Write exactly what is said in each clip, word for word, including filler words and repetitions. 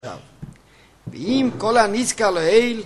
עכשיו, ואם כל הנזכר לעיל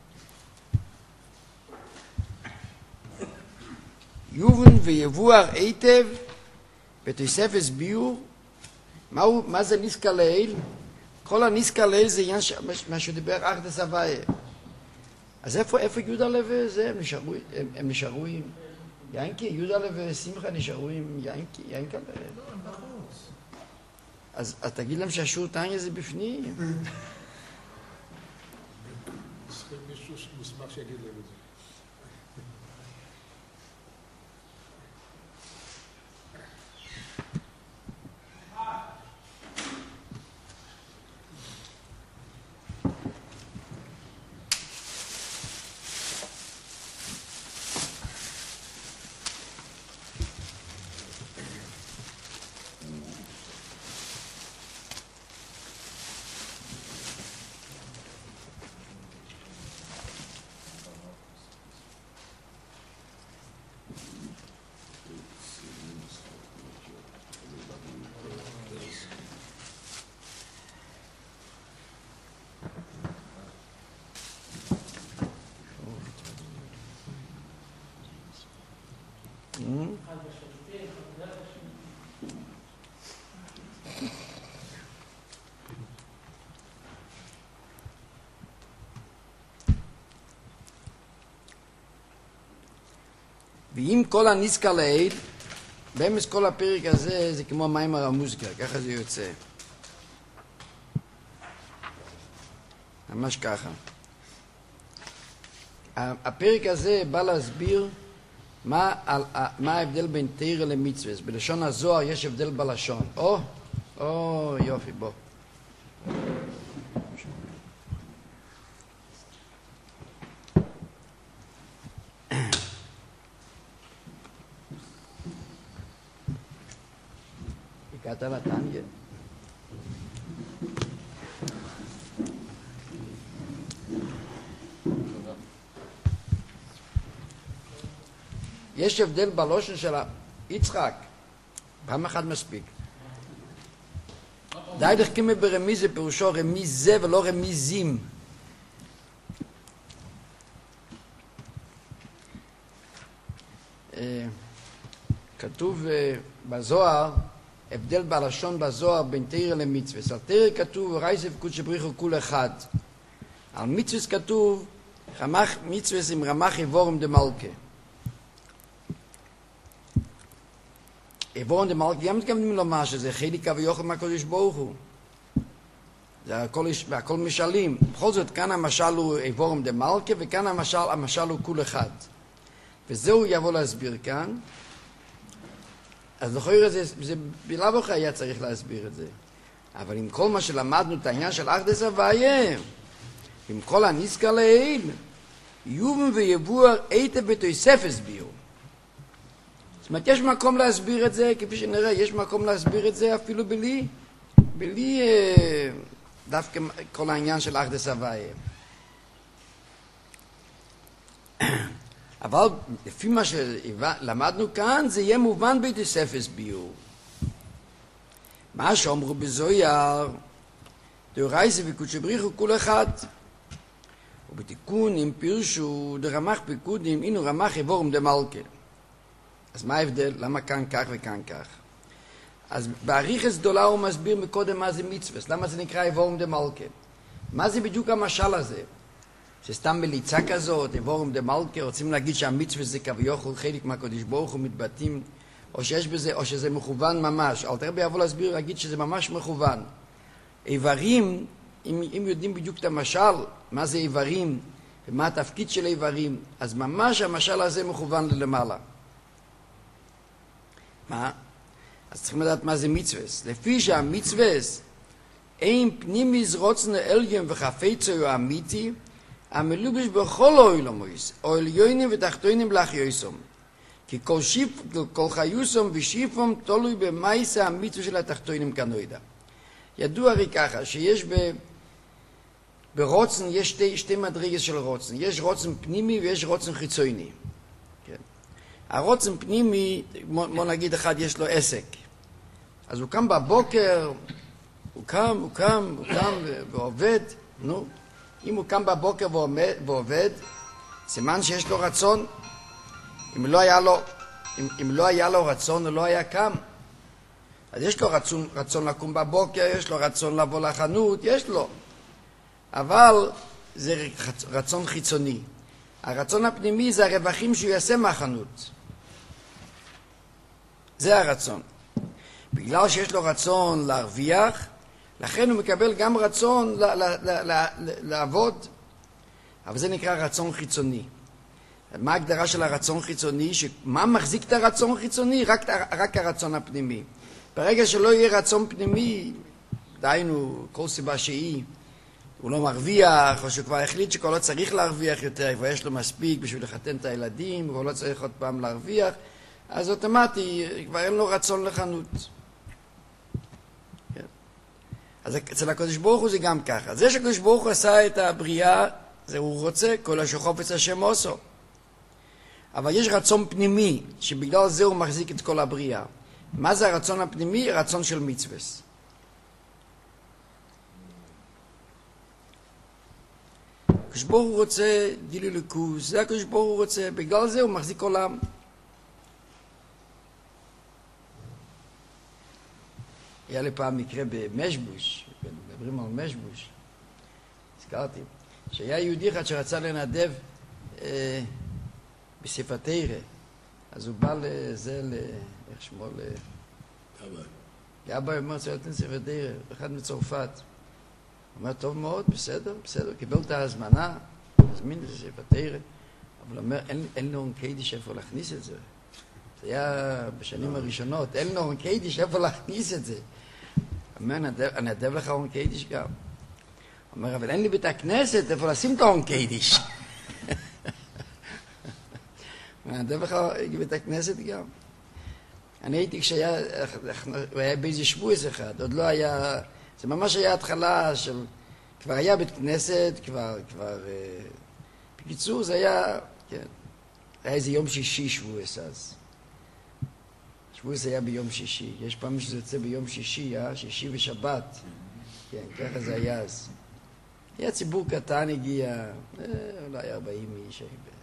יובן ויבואר היטב בתוספת ביור, מהו, מה זה נזכר לעיל? כל הנזכר לעיל זה עניין מה שדיבר אחדס הוויה. אז איפה, איפה יהודה וזה? הם נשארו, הם, הם נשארו עם יינקי? יהודה ושמחה נשארו עם יינקי? יינקה? לא, הם בחוץ. אז, אז תגיד להם שהשור טניה זה בפנים. צריכים מישהו מוסמך שיגיד להם את זה. ואם כל הנזכר לעיל, באמס כל הפרק הזה זה כמו מים על המוזיקה, ככה זה יוצא. ממש ככה. הפרק הזה בא להסביר מה, מה ההבדל בין תורה למצווה. בלשון הזוהר יש הבדל בלשון. או, או יופי, בוא. הגעת לתניה? יש הבדל בלושן של יצחק, פעם אחת מספיק. די דחכימה ברמיזה פירושו רמיזה ולא רמיזים. כתוב בזוהר, הבדל בלשון בזוהר בין תורה למצווה. על תורה כתוב רייסה וקודשא בריך הוא כול אחד. על מצווה כתוב רמח מצווה עם רמח איבורם דמלכה. איבורם דמלכה, גם מתכוונים לומר שזה חלק ויוכל מהקדוש ברוך הוא. זה הכל, הכל משלים. בכל זאת כאן המשל הוא איבורם דמלכה וכאן המשל, המשל הוא כול אחד. וזהו יבוא להסביר כאן. אז לכאורה זה, זה בלאו הכי היה צריך להסביר את זה. אבל עם כל מה שלמדנו את העניין של אחדס הוויה, עם כל הנזכר לעיל, יובן ויבואר היטב בתוספת ביור. זאת אומרת, יש מקום להסביר את זה, כפי שנראה, יש מקום להסביר את זה אפילו בלי, בלי אה, דווקא כל העניין של אחדס הוויה. אבל לפי מה שלמדנו כאן, זה יהיה מובן בתוספת ביור. מה שאומרו בזוהר, דאורייסה וקודשא בריך הוא כול אחד. ובתיקון אם פירשו דרמח פיקודים, אינו רמח איבורם דמלכה. אז מה ההבדל? למה כאן כך וכאן כך? אז באריכות גדולה הוא מסביר מקודם מה זה מצווה. למה זה נקרא איבורם דמלכה? מה זה בדיוק המשל הזה? שסתם מליצה כזאת, איבורם דמלכה, רוצים להגיד שהמצווה זה כביכול חלק מהקדוש ברוך הוא מתבטאים, או שיש בזה, או שזה מכוון ממש. אלתר רבי יבוא להסביר, להגיד שזה ממש מכוון. איברים, אם, אם יודעים בדיוק את המשל, מה זה איברים, ומה התפקיד של איברים, אז ממש המשל הזה מכוון ללמעלה. מה? אז צריכים לדעת מה זה מצווה. לפי שהמצווה, אין פנימיס רוצן עליון וחפצו אמיתי, המלובש בכל העולמות, העליונים ותחתונים לאחיוסם. כי כל, שיפ, כל חיוסם ושיפם תלוי במעשה המצווה של התחתונים כנוידע. ידוע הרי ככה, שיש ב, ברוצן, יש שתי, שתי מדרגות של רוצן. יש רוצן פנימי ויש רוצן חיצוני. כן. הרוצן פנימי, בוא נגיד אחד, יש לו עסק. אז הוא קם בבוקר, הוא קם, הוא קם, הוא קם ועובד, נו. אם הוא קם בבוקר ועובד, סימן שיש לו רצון. אם לא היה לו, אם, אם לא היה לו רצון, הוא לא היה קם. אז יש לו רצון, רצון לקום בבוקר, יש לו רצון לבוא לחנות, יש לו. אבל זה רצון חיצוני. הרצון הפנימי זה הרווחים שהוא יעשה מהחנות. זה הרצון. בגלל שיש לו רצון להרוויח, לכן הוא מקבל גם רצון ל- ל- ל- ל- לעבוד. אבל זה נקרא רצון חיצוני. מה ההגדרה של הרצון חיצוני? מה מחזיק את הרצון חיצוני? רק, רק הרצון הפנימי. ברגע שלא יהיה רצון פנימי, דהיינו, כל סיבה שהיא, הוא לא מרוויח, או שהוא כבר החליט שכל לא צריך להרוויח יותר, כבר יש לו מספיק בשביל לחתן את הילדים, הוא לא צריך עוד פעם להרוויח, אז אוטומטי, כבר אין לו רצון לחנות. כן. אז אצל הקדוש ברוך הוא זה גם ככה. זה שהקדוש ברוך הוא עשה את הבריאה, זה הוא רוצה, כל אשר חפץ השם עושו. אבל יש רצון פנימי, שבגלל זה הוא מחזיק את כל הבריאה. מה זה הרצון הפנימי? רצון של מצווה. הקדוש ברוך הוא רוצה גילוי ליכוז, זה הקדוש ברוך הוא רוצה, בגלל זה הוא מחזיק עולם. היה לי פעם מקרה במשבוש, מדברים על משבוש, הזכרתי, שהיה יהודי אחד שרצה לנדב אה, בספר תורה, אז הוא בא לזה, ל... איך שמו? ל... אבא אומר, צריך לתת ספר תורה, אחד מצרפת. הוא אומר, טוב מאוד, בסדר, בסדר, קיבל את ההזמנה, הזמין את זה ספר תורה, אבל הוא אומר, אין, אין לו קיידיש איפה להכניס את זה. זה היה בשנים הראשונות, אין לו קיידיש איפה להכניס את זה. הוא אומר, אני אדב לך און קיידיש גם. הוא אומר, אבל אין לי בית הכנסת איפה לשים את האון קיידיש. אני אדב לך בית הכנסת גם. אני הייתי כשהיה, הוא היה באיזה שבועס אחד, עוד לא היה, זה ממש היה התחלה של, כבר היה בית כנסת, כבר, כבר, בקיצור זה היה, כן, היה איזה יום שישי שבועס אז. שבועס היה ביום שישי, יש פעם שזה יוצא ביום שישי, אה? שישי ושבת, כן, ככה זה היה אז. היה ציבור קטן הגיע, אולי ארבעים איש,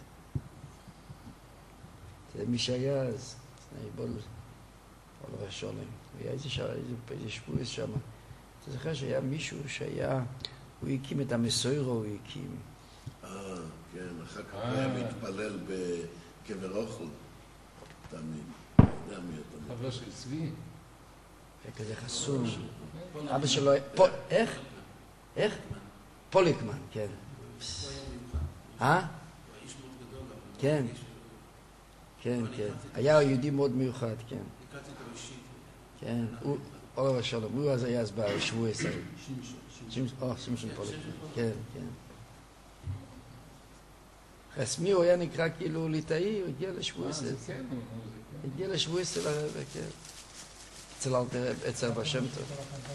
זה מי שהיה אז, בול, בול רשולם, היה איזה, איזה שבועס שם. אתה זוכר שהיה מישהו שהיה, הוא הקים את המסוירו, הוא הקים. אה, כן, אחר כך היה מתפלל בקבר אוכל, תמיד. יודע מי אתה. חבר של צבי. היה כזה חסום. אבא שלו, איך? איך? פוליקמן, כן. אה? כן. כן, כן. היה יהודי מאוד מיוחד, כן. כן, הוא... אור שלום, הוא אז היה אז בשבוע ישראל. שמשון פוליקמן, כן, כן. חסמי הוא היה נקרא כאילו ליטאי, הוא הגיע לשבוע ישראל. הגיע לשבוע ישראל, כן. אצל בשם טוב.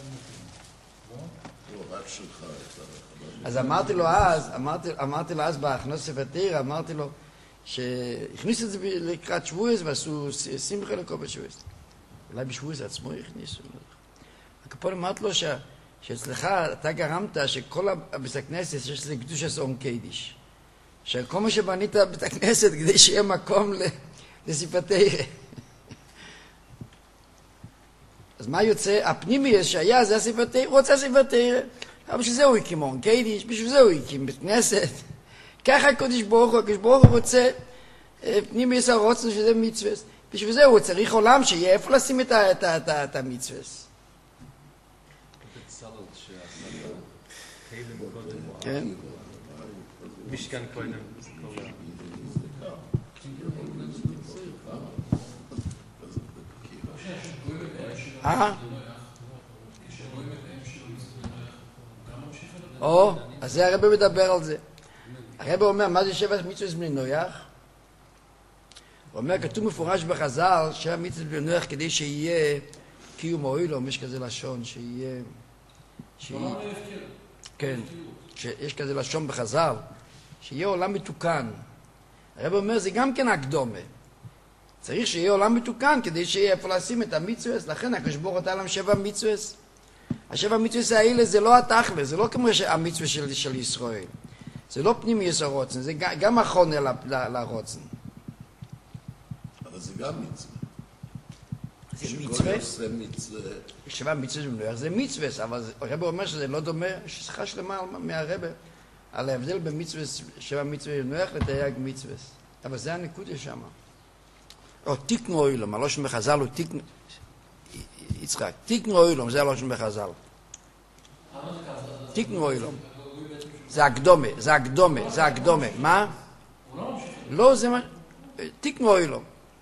רק שלך. אז אמרתי לו אז, אמרתי לו אז בהכנוס ספר תורה, אמרתי לו שהכניסו את זה לקראת שבוע ישראל ועשו שמחה לכל בשבוע ישראל. אולי בשבוע ישראל עצמו הכניסו. הקפול אמרת לו שאצלך אתה גרמת שכל בית הכנסת יש לזה קדוש אסון קיידיש. שכל מה שבנית בית הכנסת כדי שיהיה מקום לספר תורה. אז מה יוצא? הפנימי שהיה זה הספר תורה, הוא רוצה ספר תורה. אבל בשביל זה הוא הקים און קיידיש, בשביל זה הוא הקים בית כנסת. ככה הקדוש ברוך הוא, הקדוש ברוך הוא רוצה פנימי יש הרוצן שזה מצווה. בשביל זה הוא צריך עולם שיהיה איפה לשים את המצווה. כן. משכן קודם. אה? או, אז זה הרב מדבר על זה. הרב אומר, מה זה שבע מצוות בני נוח? הוא אומר, כתוב מפורש בחז"ל, שבע מצוות בני נוח כדי שיהיה קיום אוהלום, יש כזה לשון, שיהיה... כן, יש כזה לשון בחז"ל, שיהיה עולם מתוקן. הרב אומר, זה גם כן הקדומה. צריך שיהיה עולם מתוקן כדי שיהיה איפה לשים את המצוות, לכן הקדוש ברוך הוא נתן להם שבע מצוות. השבע מצוות האלה זה לא התכלה, זה לא כמו המצווה של, של ישראל. זה לא פנימיוס הרוצן, זה גם החונה לרוצן. אבל זה גם מצווה. זה מצווה? עושה מצווה. שבע מצווה במנוח זה מצווה, אבל הרב אומר שזה לא דומה, יש שיחה שלמה מהרב על ההבדל בין מצווה, שבע מצווה במנוח לתייג מצווה. אבל זה הנקודה שם. או תיקנו אוילום, הלושן בחז"ל הוא תיקנו, יצחק, תיקנו אוילום, זה הלושן בחז"ל. תיקנו אוילום. זה הקדומה, זה הקדומה, זה הקדומה. מה? לא, זה מה... תיקנו אוילום.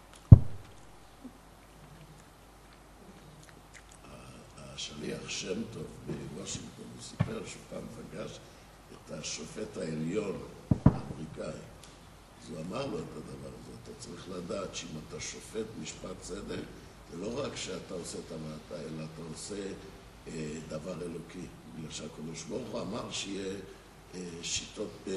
השליח שם טוב בוושינגטון, הוא סיפר שפעם פגש את השופט העליון האמריקאי. אז הוא אמר לו את הדבר הזה, אתה צריך לדעת שאם אתה שופט משפט צדק, זה לא רק שאתה עושה את המעטה, אלא אתה עושה אה, דבר אלוקי. בגלל שהקדוש ברוך הוא אמר שיהיה אה, שיטות... אה...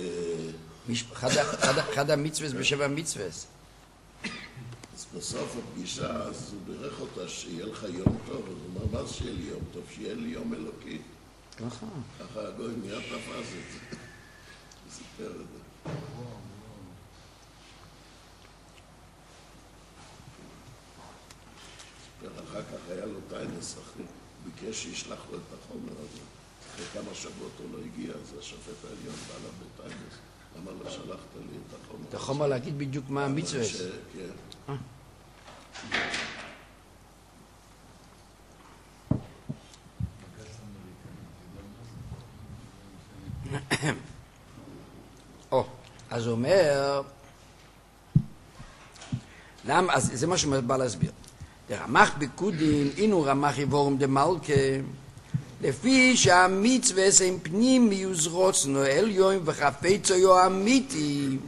אחד המצווה בשבע מצווה. אז בסוף הפגישה, אז הוא בירך אותה שיהיה לך יום טוב, אז הוא אמר, מה שיהיה לי יום טוב? שיהיה לי יום אלוקי. ככה. ככה הגוי מיד תפס את זה. הוא סיפר את זה. אחר כך היה לו טיינס, אחי, ביקש שישלח לו את החומר הזה. אחרי כמה שבועות הוא לא הגיע, אז השופט העליון בא לה בטיינס. אמר לו, שלחת לי את החומר. את החומר להגיד בדיוק מה המצווה. כן. או, אז הוא אומר, למה, אז זה מה שהוא בא להסביר. דרמח בקודין, אינו רמח יבורם דמלכה, לפי שהמצווה הם פנימיוס רוצנו עליון וחפצו יו אמיתי,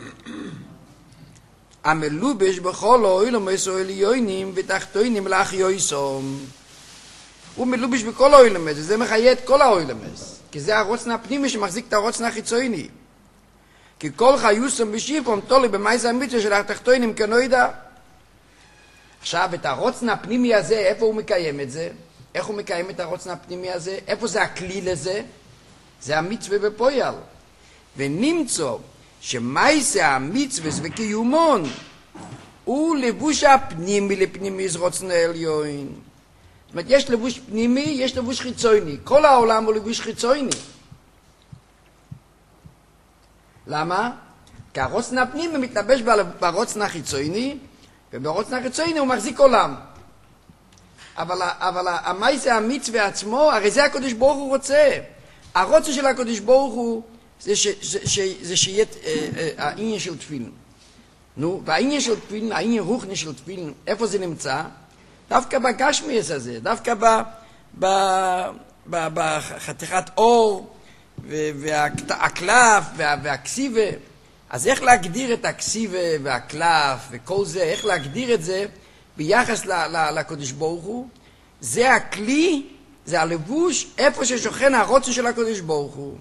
המלובש בכל האוילם עליונים ותחתונים לאחיוסום. הוא מלובש בכל האוילם, זה מחיה את כל האוילם, כי זה הרוצן הפנימי שמחזיק את הרוצן החיצוני. כי כל חיוסום בשיפום תולי במייס המצווה של התחתונים כנוידע. עכשיו, את הרוצן הפנימי הזה, איפה הוא מקיים את זה? איך הוא מקיים את הרוצן הפנימי הזה? איפה זה הכלי לזה? זה המצווה בפועל. ונמצא שמייסה המצווה וקיומון הוא לבוש הפנימי לפנימי רוצן העליון. זאת אומרת, יש לבוש פנימי, יש לבוש חיצוני. כל העולם הוא לבוש חיצוני. למה? כי הרוצן הפנימי מתלבש ברוצן החיצוני, וברוצן החיצוני הוא מחזיק עולם. אבל, אבל המייסה המצווה עצמו, הרי זה הקדוש ברוך הוא רוצה. הרוצן של הקדוש ברוך הוא זה, ש, זה, ש, זה שיהיה אה, אה, העניין של תפילין. נו, והעניין של תפילין, העניין רוחני של תפילין, איפה זה נמצא? דווקא בגשמיאס הזה, דווקא ב, ב, ב, בחתיכת אור, והקלף וה, והכסיבה. אז איך להגדיר את הכסיבה והקלף וכל זה, איך להגדיר את זה ביחס ל, ל, לקדוש ברוך הוא? זה הכלי, זה הלבוש, איפה ששוכן הרוצן של הקדוש ברוך הוא.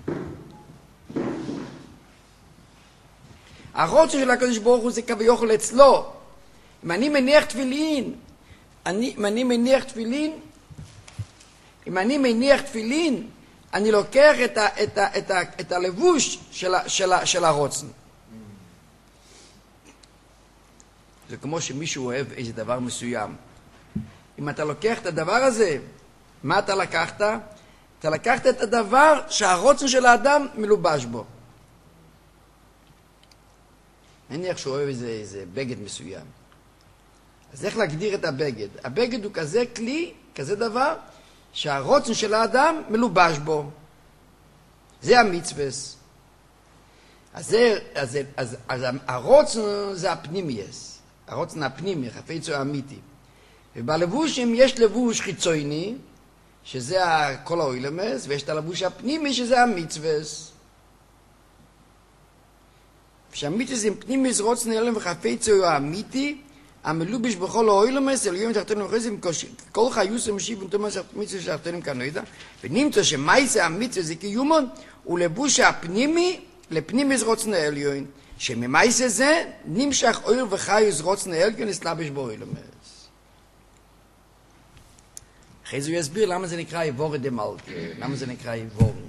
הרוצן של הקדוש ברוך הוא זה כביכול אצלו. אם אני מניח תפילין, אני, אם אני מניח תפילין, אם אני מניח תפילין, אני לוקח את, ה, את, ה, את, ה, את הלבוש של, ה, של, ה, של הרוצן. זה כמו שמישהו אוהב איזה דבר מסוים. אם אתה לוקח את הדבר הזה, מה אתה לקחת? אתה לקחת את הדבר שהרוצן של האדם מלובש בו. נניח שהוא אוהב איזה, איזה בגד מסוים. אז איך להגדיר את הבגד? הבגד הוא כזה כלי, כזה דבר, שהרוצן של האדם מלובש בו. זה המצווה. אז, זה, אז, אז, אז הרוצן זה הפנימייס. הרוצן הפנימי, חפצו האמיתי. ובלבושים יש לבוש חיצוני, שזה כל האוילמס, ויש את הלבוש הפנימי, שזה המצווה. כשהמצווה זה פנימייס רוצן אלם וחפצו האמיתי, המלובש בכל האוילמס, אליום תחתונים וחסים, כל חיוס המשיב ונתומס המצווה של תחתונים כנוידע, ונמצא שמייסה המצווה זה קיומון, הוא לבוש הפנימי לפנימייס רוצן העליון, שממייסה זה נמשך אויר וחיוס רוצן העליון, נסלבש באוילמס. אחרי זה הוא יסביר למה זה נקרא איבורת דמלכה, למה זה נקרא איבורת.